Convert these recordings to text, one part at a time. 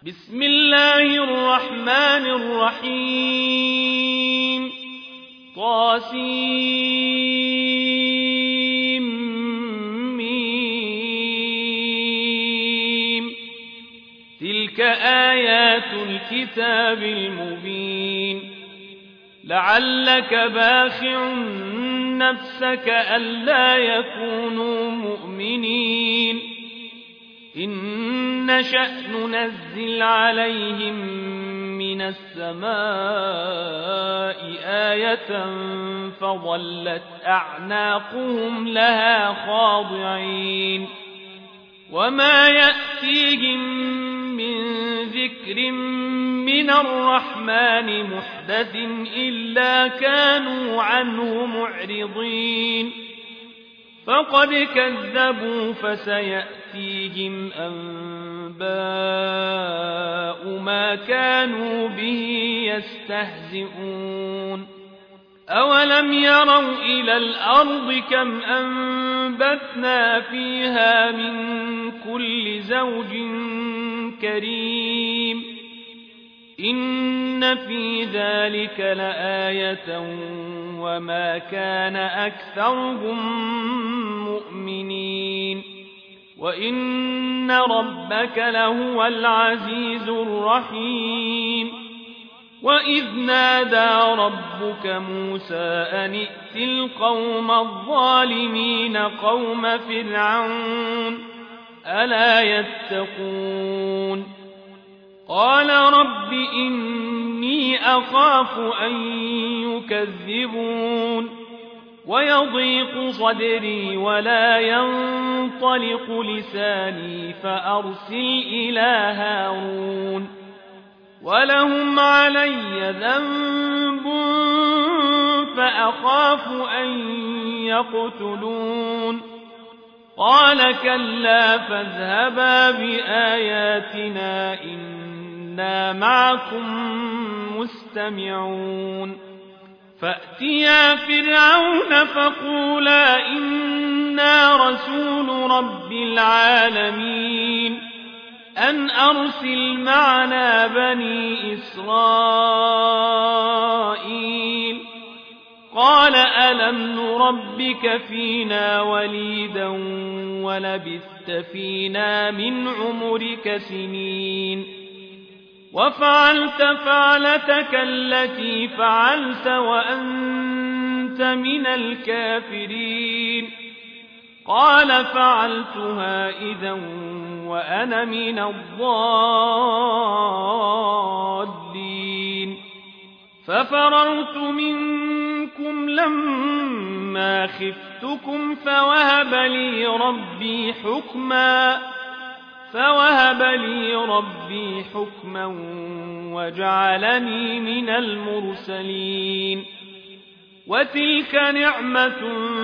بسم الله الرحمن الرحيم طاسيم تلك آيات الكتاب المبين لعلك باخع نفسك ألا يكونوا مؤمنين إن نشأ ننزل عليهم من السماء آية فظلت أعناقهم لها خاضعين وما يأتيهم من ذكر من الرحمن محدث إلا كانوا عنه معرضين فقد كذبوا فسيأتيهم أنباء ما كانوا به يستهزئون أولم يروا إلى الأرض كم أنبتنا فيها من كل زوج كريم إن في ذلك لآية وما كان أكثرهم مؤمنين وإن ربك لهو العزيز الرحيم وإذ نادى ربك موسى أن ائت القوم الظالمين قوم فرعون ألا يتقون قال رب إني أخاف أن يكذبون ويضيق صدري ولا ينطلق لساني فأرسل إلى هارون ولهم علي ذنب فأخاف أن يقتلون قال كلا فاذهبا بآياتنا إنا معكم مستمعون فأتيا فرعون فقولا إنا رسول رب العالمين أن أرسل معنا بني إسرائيل قال ألم نربك فينا وليدا ولبثت فينا من عمرك سنين وفعلت فعلتك التي فعلت وأنت من الكافرين قال فعلتها إذا وأنا من الضالين ففررت منكم لما خفتكم فوهب لي ربي حكما وجعلني من المرسلين وتلك نعمة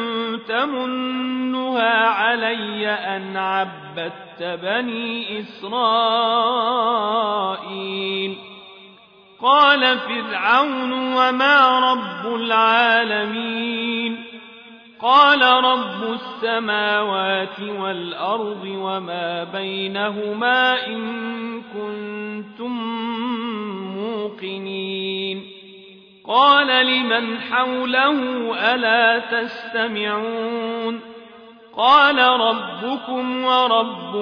تمنها علي أن عبدت بني إسرائيل قال فرعون وما رب العالمين قال رب السماوات والأرض وما بينهما إن كنتم موقنين قال لمن حوله ألا تستمعون قال ربكم ورب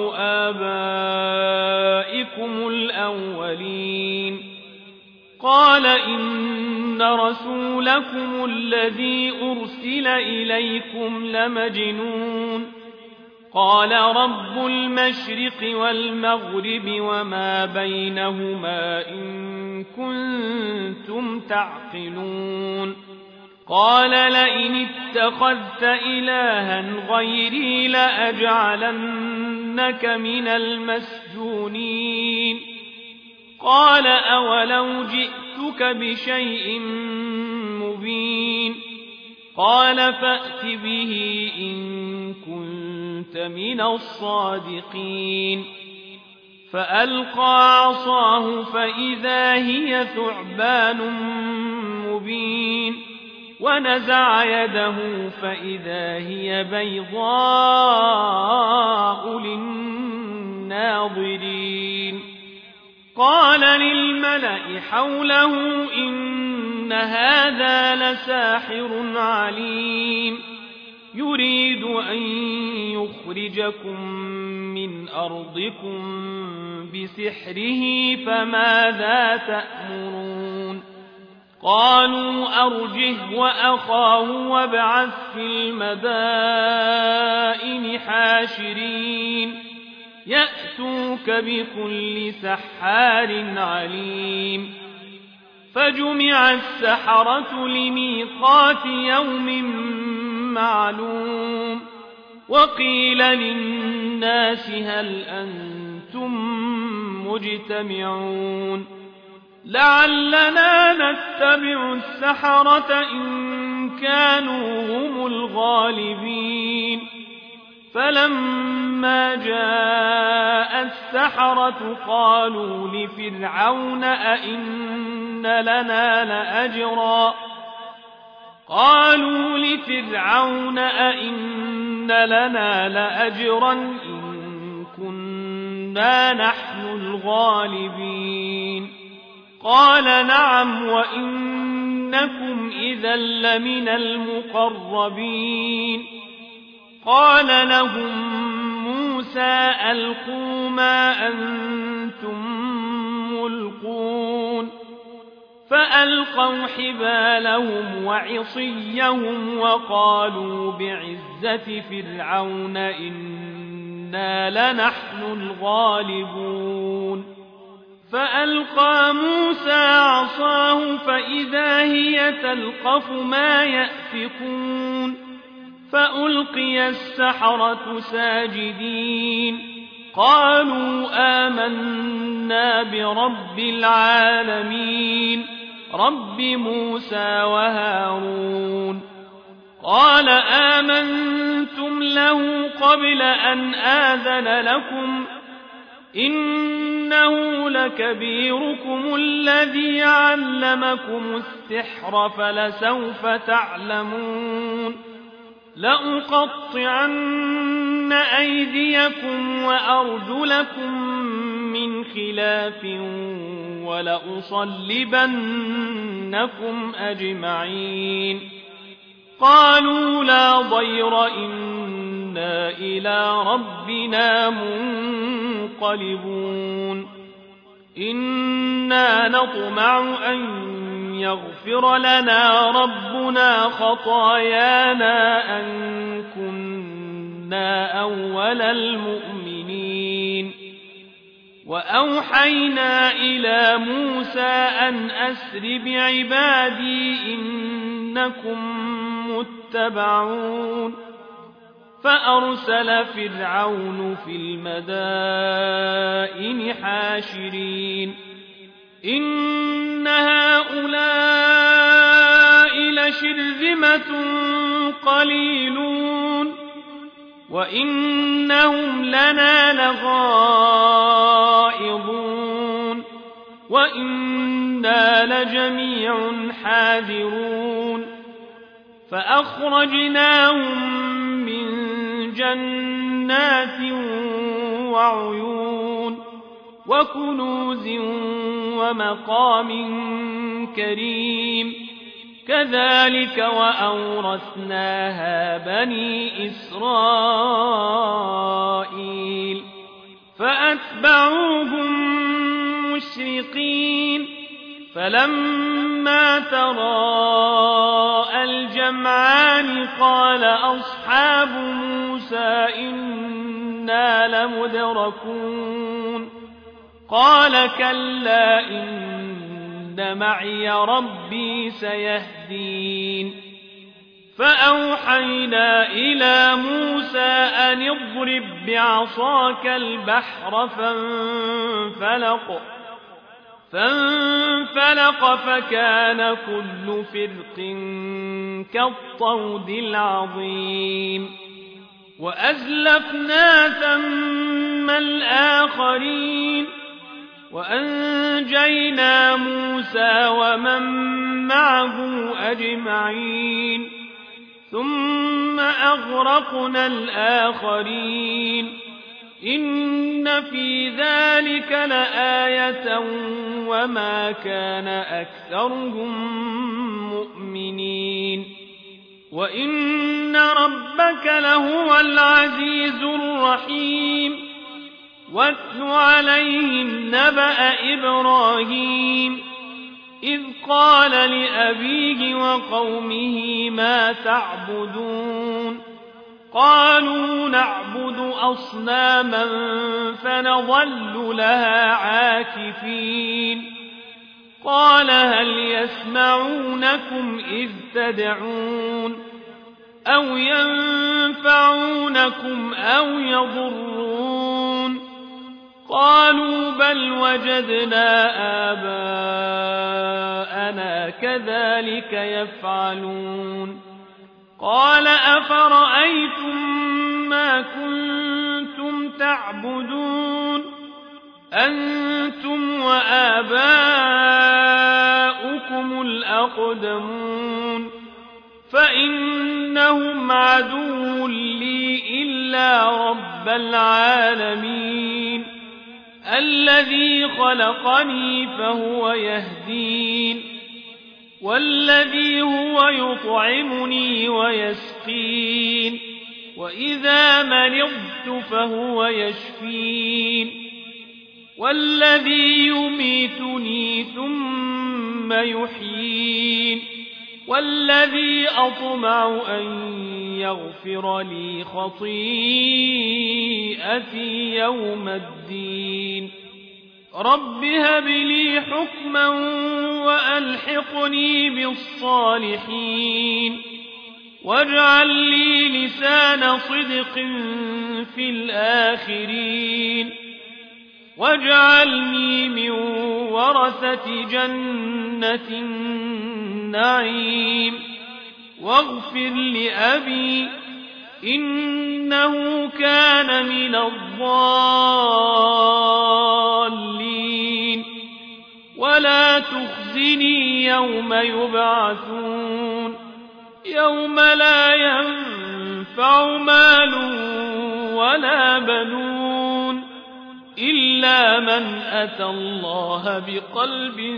آبائكم الأولين قال إن رسولكم الذي أرسل إليكم لمجنون قال رب المشرق والمغرب وما بينهما إن كنتم تعقلون قال لئن اتخذت إلها غيري لأجعلنك من المسجونين قال أولو جئتك بشيء مبين قال فأت به إن كنت من الصادقين فألقى عصاه فإذا هي ثعبان مبين ونزع يده فإذا هي بيضاء للناظرين قال للملأ حوله إن هذا لساحر عليم يريد أن يخرجكم من أرضكم بسحره فماذا تأمرون قالوا أرجه وأخاه وابعث في المدائن حاشرين يأتوك بكل سحار عليم فجمع السحرة لميقات يوم معلوم وقيل للناس هل أنتم مجتمعون لعلنا نتبع السحرة إن كانوا هم الغالبين فلما جاء السحرة قالوا لفرعون أئن لنا لأجرا إن كنا نحن الغالبين قال نعم وإنكم إذا لمن المقربين قال لهم موسى ألقوا ما أنتم ملقون فألقوا حبالهم وعصيهم وقالوا بعزة فرعون إنا لنحن الغالبون فألقى موسى عصاه فإذا هي تلقف ما يأفكون فألقي السحرة ساجدين قالوا آمنا برب العالمين رب موسى وهارون قال آمنتم له قبل أن آذن لكم إنه لكبيركم الذي علمكم السحر فلسوف تعلمون لأقطعن أيديكم وأرجلكم من خلاف ولأصلبنكم أجمعين قالوا لا ضير إنا إلى ربنا منقلبون إنا نطمع أن يغفر لنا ربنا خطايانا أن كنا أول المؤمنين وأوحينا إلى موسى أن أسر بعبادي إنكم متبعون فأرسل فرعون في المدائن حاشرين إن هؤلاء لشرذمة قليلون وإنهم لنا لغائظون وإنا لجميع حاذرون فأخرجناهم من جنات وعيون وكنوز ومقام كريم كذلك وأورثناها بني إسرائيل فأتبعوهم مشرقين فلما تراءى الجمعان قال أصحاب موسى إنا لمدركون قال كلا إن معي ربي سيهدين فأوحينا إلى موسى أن اضرب بعصاك البحر فانفلق فكان كل فرق كالطود العظيم وأزلفنا ثم الآخرين وأنجينا موسى ومن معه أجمعين ثم أغرقنا الآخرين إن في ذلك لآية وما كان أكثرهم مؤمنين وإن ربك لهو العزيز الرحيم واتل عليهم نبأ إبراهيم إذ قال لأبيه وقومه ما تعبدون قالوا نعبد أصناما فنظل لها عاكفين قال هل يسمعونكم إذ تدعون أو ينفعونكم أو يضرون قالوا بل وجدنا آباءنا كذلك يفعلون قال أفرأيتم ما كنتم تعبدون أنتم وآباؤكم الأقدمون فإنهم عدو لي إلا رب العالمين الذي خلقني فهو يهدين والذي هو يطعمني ويسقين وإذا مرضت فهو يشفين والذي يميتني ثم يحيين والذي أطمع أن يغفر لي خطيئتي يوم الدين رب هب لي حكما وألحقني بالصالحين واجعل لي لسان صدق في الآخرين واجعلني من ورثة جنة النعيم واغفر لأبي إنه كان من الضالين ولا تخزني يوم يبعثون يوم لا ينفع مال ولا بنون إلا من أتى الله بقلب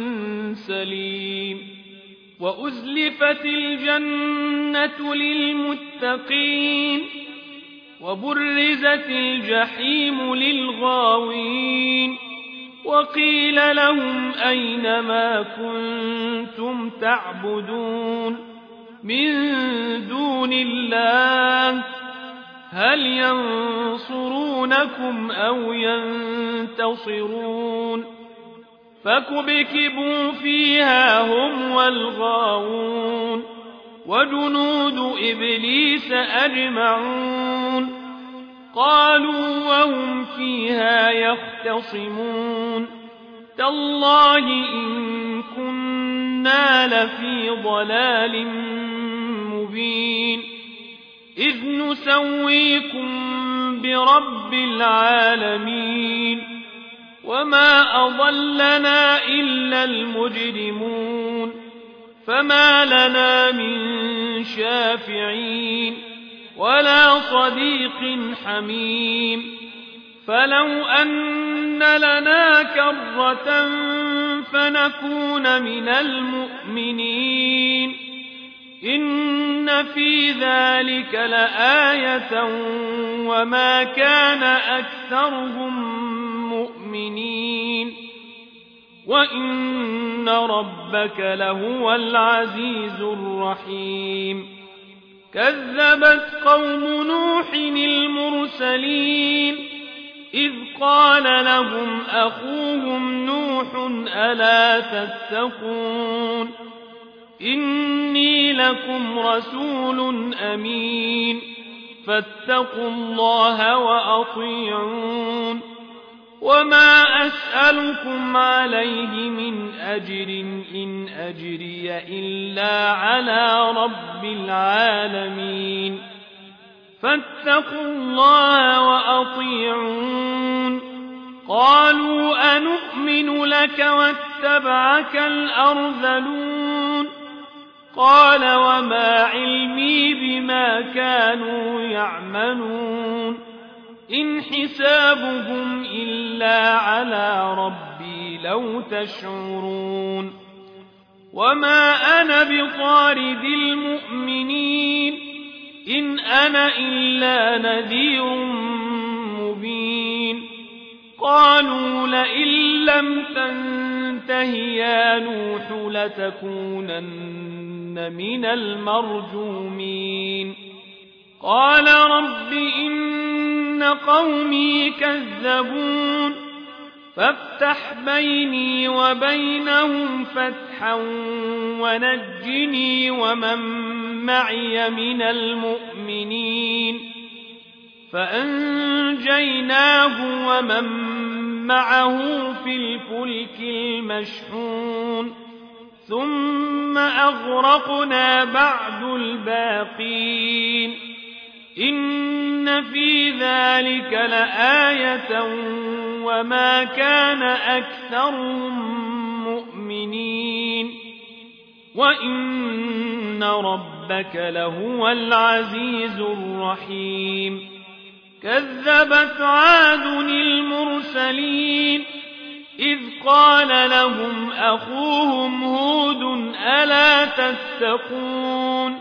سليم وأزلفت الجنة للمتقين وبرزت الجحيم للغاوين وقيل لهم أين ما كنتم تعبدون من دون الله هل ينصرونكم أو ينتصرون فكبكبوا فيها هم والغاوون وجنود إبليس أجمعون قالوا وهم فيها يختصمون تالله إن كنا لفي ضلال مبين إذ نسويكم برب العالمين وما أضلنا إلا المجرمون فما لنا من شافعين ولا صديق حميم فلو أن لنا كرة فنكون من المؤمنين إن في ذلك لآية وما كان أكثرهم مؤمنين وإن ربك لهو العزيز الرحيم كذبت قوم نوح المرسلين إذ قال لهم أخوهم نوح ألا تتقون إني لكم رسول أمين فاتقوا الله وأطيعون وما أسألكم عليه من أجر إن أجري إلا على رب العالمين فاتقوا الله وأطيعون قالوا أنؤمن لك واتبعك الأرذلون قال وما علمي بما كانوا يعملون إن حسابهم إلا على ربي لو تشعرون وما أنا بطارد المؤمنين إن أنا إلا نذير مبين قالوا لئن لم تنته يا نوح لتكونن من المرجومين قال رب إن قومي كذبون فافتح بيني وبينهم فتحا ونجني ومن معي من المؤمنين فأنجيناه ومن معه في الفلك المشحون ثم أغرقنا بعد الباقين إن في ذلك لآية وما كان أكثرهم مؤمنين وإن ربك لهو العزيز الرحيم كذبت عاد المرسلين إذ قال لهم أخوهم هود ألا تتقون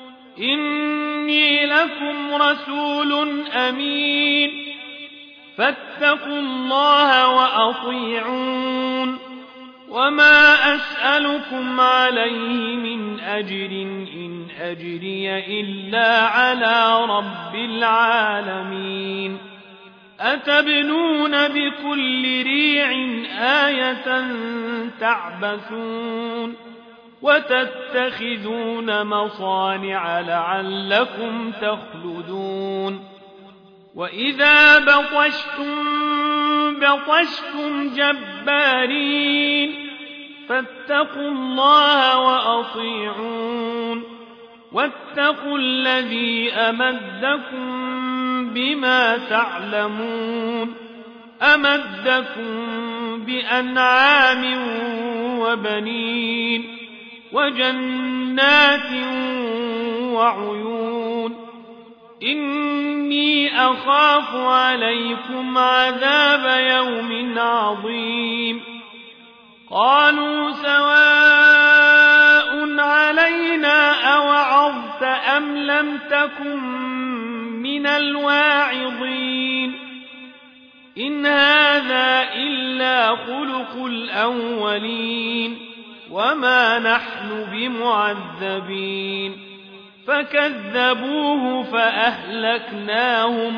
إني لكم رسول أمين فاتقوا الله وأطيعون وما أسألكم عليه من أجر إن أجري إلا على رب العالمين أتبنون بكل ريع آية تعبثون وتتخذون مصانع لعلكم تخلدون وإذا بطشتم جبارين فاتقوا الله وأطيعون واتقوا الذي أمدكم بما تعلمون أمدكم بأنعام وبنين وجنات وعيون إني أخاف عليكم عذاب يوم عظيم قالوا سواء علينا أوعظت أم لم تكن من الواعظين إن هذا إلا خلق الأولين وما نحن بمعذبين فكذبوه فأهلكناهم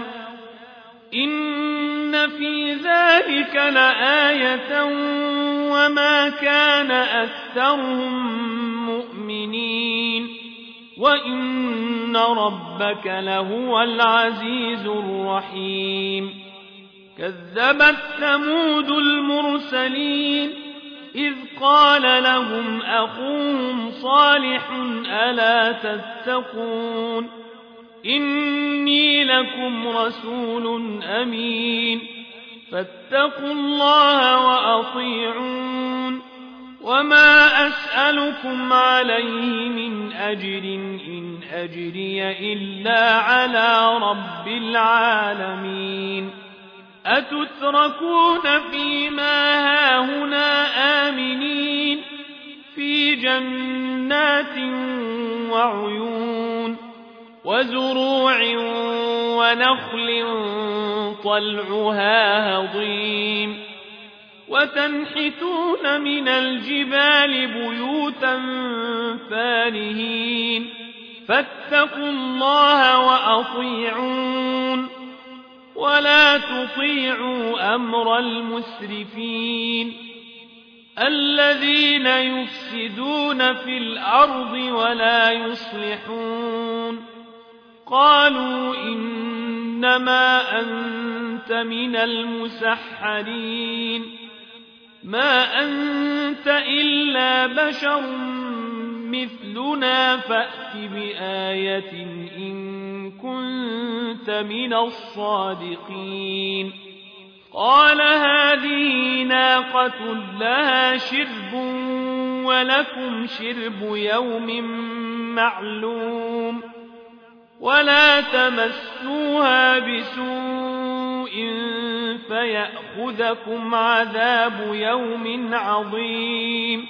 إن في ذلك لآية وما كان أكثرهم مؤمنين وإن ربك لهو العزيز الرحيم كذبت ثمود المرسلين إذ قال لهم أخوهم صالح ألا تتقون إني لكم رسول أمين فاتقوا الله وأطيعون وما أسألكم عليه من أجر إن أجري إلا على رب العالمين أتتركون فيما هاهنا آمنين في جنات وعيون وزروع ونخل طلعها هضيم وتنحتون من الجبال بيوتا فارهين فاتقوا الله وأطيعون ولا تطيعوا أمر المسرفين الذين يفسدون في الأرض ولا يصلحون قالوا إنما أنت من المسحرين ما أنت إلا بشر مثلنا فأت بآية إن كنت من الصادقين قال هذه ناقة لها شرب ولكم شرب يوم معلوم ولا تمسوها بسوء فيأخذكم عذاب يوم عظيم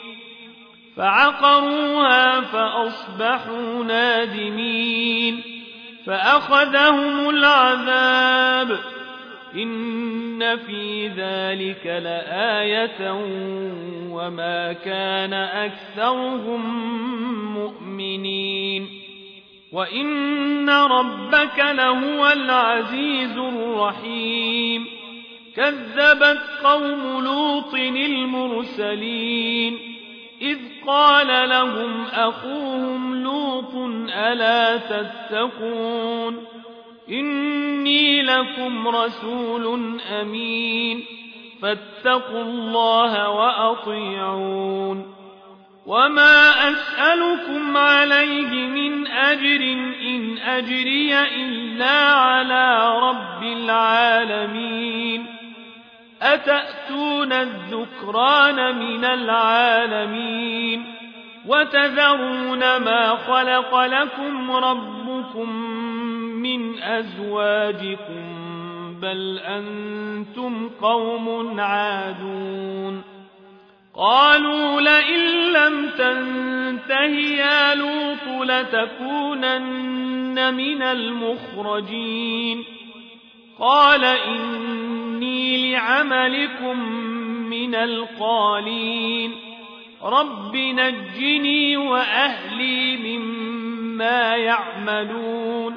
فعقروها فأصبحوا نادمين فأخذهم العذاب إن في ذلك لآية وما كان أكثرهم مؤمنين وإن ربك لهو العزيز الرحيم كذبت قوم لوط المرسلين إذ قال لهم أخوهم لوط ألا تتقون إني لكم رسول أمين فاتقوا الله وأطيعون وما أسألكم عليه من أجر إن أجري إلا على رب العالمين أتأتون الذكران من العالمين وتذرون ما خلق لكم ربكم من أزواجكم بل أنتم قوم عادون قالوا لئن لم تنته يا لوط لتكونن من المخرجين قال إني لعملكم من القالين رب نجني وأهلي مما يعملون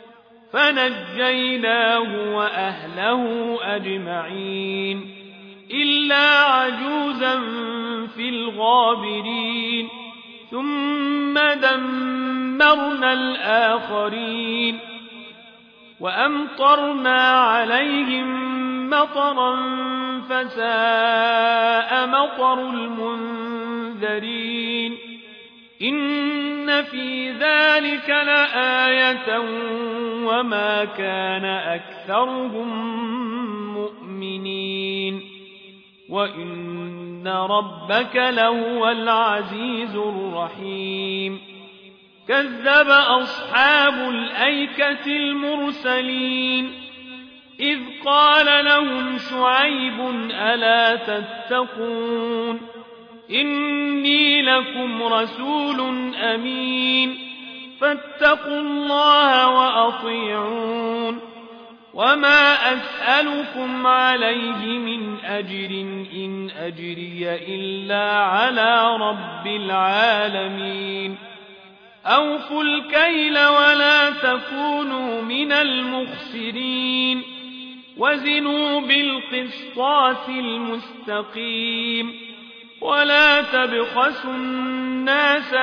فنجيناه وأهله أجمعين إلا عجوزا في الغابرين ثم دمرنا الآخرين وأمطرنا عليهم مطرا فساء مطر المنذرين إن في ذلك لآية وما كان أكثرهم مؤمنين وإن ربك لهو العزيز الرحيم كذب أصحاب الأيكة المرسلين إذ قال لهم شعيب ألا تتقون إني لكم رسول أمين فاتقوا الله وأطيعون وما أسألكم عليه من أجر إن أجري إلا على رب العالمين أوفوا الكيل ولا تكونوا من المخسرين وزنوا بالقسطاس المستقيم ولا تبخسوا الناس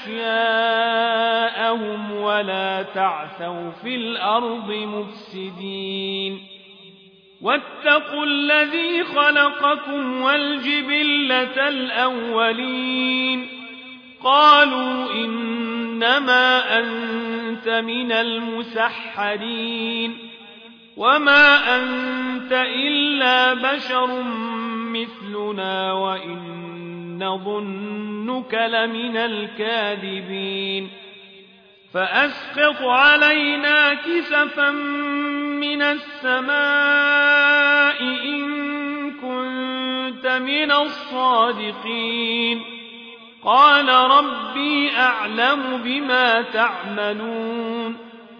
أشياءهم ولا تعثوا في الأرض مفسدين واتقوا الذي خلقكم والجبلة الأولين قالوا إنما أنت من المسحرين وما أنت إلا بشر مثلنا وإن نظنك لمن الكاذبين فأسقط علينا كسفا من السماء إن كنت من الصادقين قال ربي أعلم بما تعملون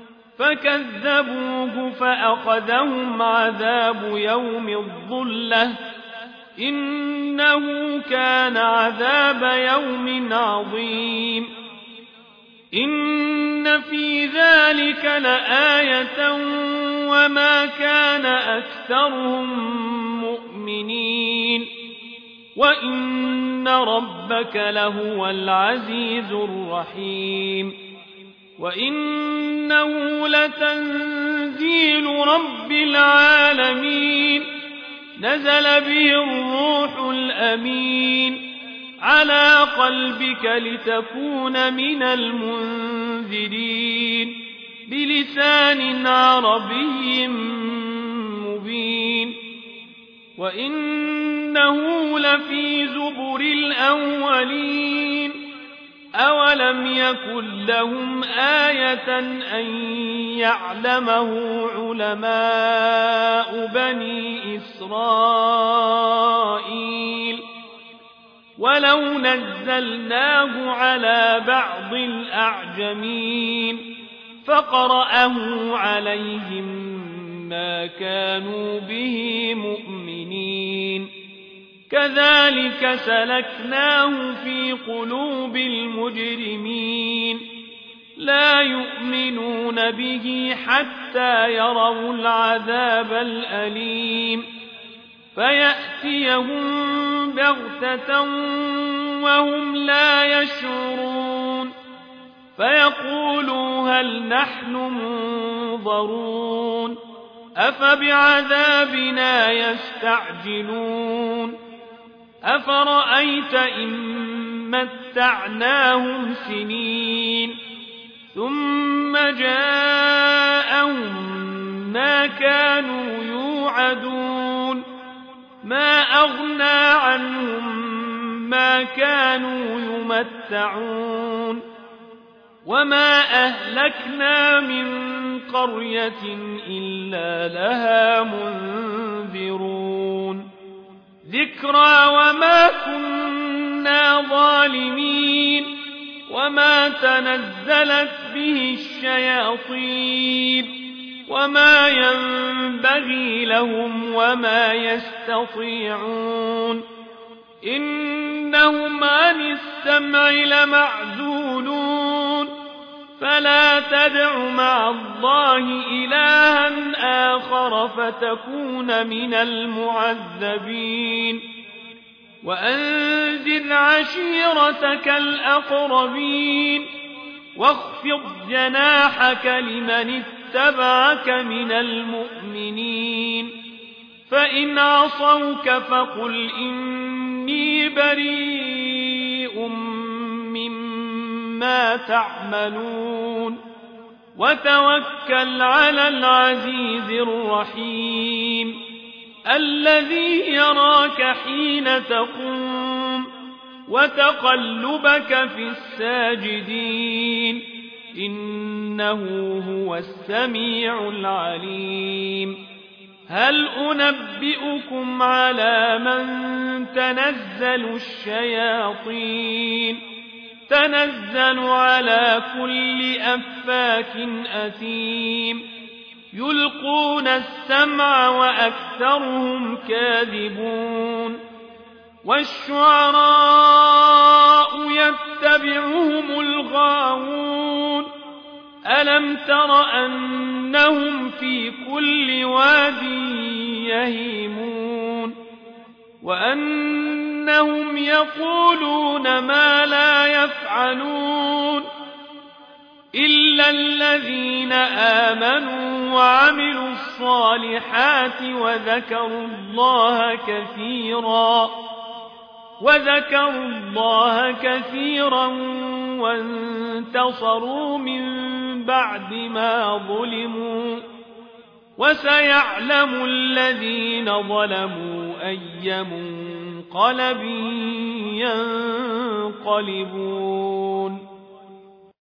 فكذبوه فأخذهم عذاب يوم الظلة إنه كان عذاب يوم عظيم إن في ذلك لآية وما كان أكثرهم مؤمنين وإن ربك لهو العزيز الرحيم وإنه لتنزيل رب العالمين نزل به الروح الأمين على قلبك لتكون من المنذرين بلسان عربي مبين وإنه لفي زبر الأولين أولم يكن لهم آية أن يعلمه علماء بني إسرائيل ولو نزلناه على بعض الأعجمين فقرأه عليهم ما كانوا به مؤمنين كذلك سلكناه في قلوب المجرمين لا يؤمنون به حتى يروا العذاب الأليم فيأتيهم بغتة وهم لا يشعرون فيقولوا هل نحن منظرون أفبعذابنا يستعجلون أفرأيت إن متعناهم سنين ثم جاءهم ما كانوا يوعدون ما أغنى عنهم ما كانوا يمتعون وما أهلكنا من قرية إلا لها منذرون ذكرى وما كنا ظالمين وما تنزلت به الشياطين وما ينبغي لهم وما يستطيعون إنهم عن السمع لمعزولون فلا تدع مع الله إلها آخر فتكون من المعذبين وأنذر عشيرتك الأقربين واخفض جناحك لمن اتبعك من المؤمنين فإن عصوك فقل إني بريء مما تعملون وتوكل على العزيز الرحيم الذي يراك حين تقوم وتقلبك في الساجدين إنه هو السميع العليم هل أنبئكم على من تنزل الشياطين تنزل على كل أفاك أثيم يلقون السمع وأكثرهم كاذبون والشعراء يتبعهم الغاوون ألم تر أنهم في كل واد يهيمون وأنهم يقولون ما لا يفعلون إلا الذين آمنوا وعملوا الصالحات وذكروا الله كثيرا وانتصروا من بعد ما ظلموا وسيعلم الذين ظلموا أي منقلب ينقلبون